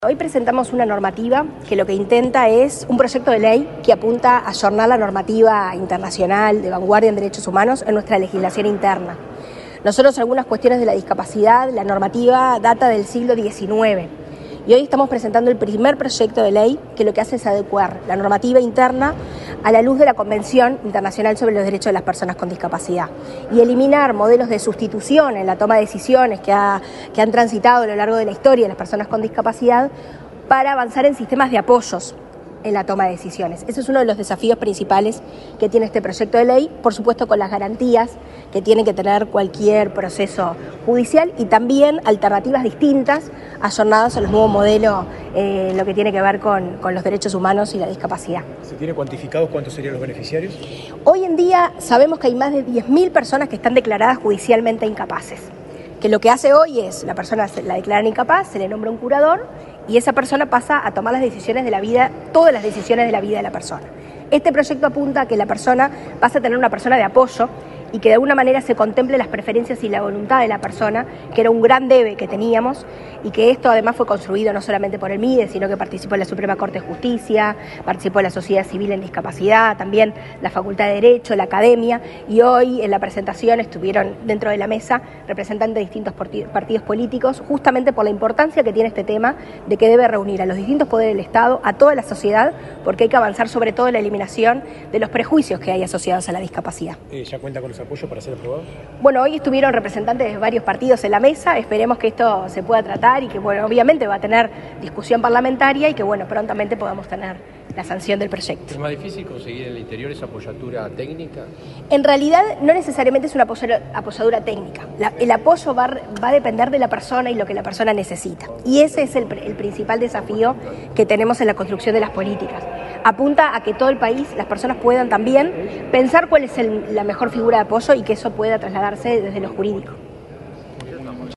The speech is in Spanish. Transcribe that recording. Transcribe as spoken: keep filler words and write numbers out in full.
Hoy presentamos una normativa que lo que intenta es un proyecto de ley que apunta a ayornar la normativa internacional de vanguardia en derechos humanos en nuestra legislación interna. Nosotros, algunas cuestiones de la discapacidad, la normativa data del siglo diecinueve y hoy estamos presentando el primer proyecto de ley que lo que hace es adecuar la normativa interna a la luz de la Convención Internacional sobre los Derechos de las Personas con Discapacidad y eliminar modelos de sustitución en la toma de decisiones que, ha, que han transitado a lo largo de la historia de las personas con discapacidad para avanzar en sistemas de apoyos en la toma de decisiones. Ese es uno de los desafíos principales que tiene este proyecto de ley, por supuesto con las garantías que tiene que tener cualquier proceso judicial y también alternativas distintas, ayornadas a los nuevos modelos en eh, lo que tiene que ver con, con los derechos humanos y la discapacidad. ¿Se tiene cuantificados cuántos serían los beneficiarios? Hoy en día sabemos que hay más de diez mil personas que están declaradas judicialmente incapaces, que lo que hace hoy es, la persona la declaran incapaz, se le nombra un curador y esa persona pasa a tomar las decisiones de la vida, todas las decisiones de la vida de la persona. Este proyecto apunta a que la persona pase a tener una persona de apoyo y que de alguna manera se contemple las preferencias y la voluntad de la persona, que era un gran debe que teníamos y que esto además fue construido no solamente por el MIDE, sino que participó en la Suprema Corte de Justicia, participó en la Sociedad Civil en Discapacidad, también la Facultad de Derecho, la Academia, y hoy en la presentación estuvieron dentro de la mesa representantes de distintos partidos políticos, justamente por la importancia que tiene este tema de que debe reunir a los distintos poderes del Estado, a toda la sociedad, porque hay que avanzar sobre todo en la eliminación de los prejuicios que hay asociados a la discapacidad. Eh, ¿Ya cuenta con los apoyos para ser aprobado? Bueno, hoy estuvieron representantes de varios partidos en la mesa, esperemos que esto se pueda tratar y que, bueno, obviamente va a tener discusión parlamentaria y que, bueno, prontamente podamos tener la sanción del proyecto. ¿Es más difícil conseguir en el interior esa apoyatura técnica? En realidad no necesariamente es una apoyadura técnica. La, el apoyo va, va a depender de la persona y lo que la persona necesita. Y ese es el, el principal desafío que tenemos en la construcción de las políticas. Apunta a que todo el país, las personas puedan también pensar cuál es el, la mejor figura de apoyo y que eso pueda trasladarse desde lo jurídico.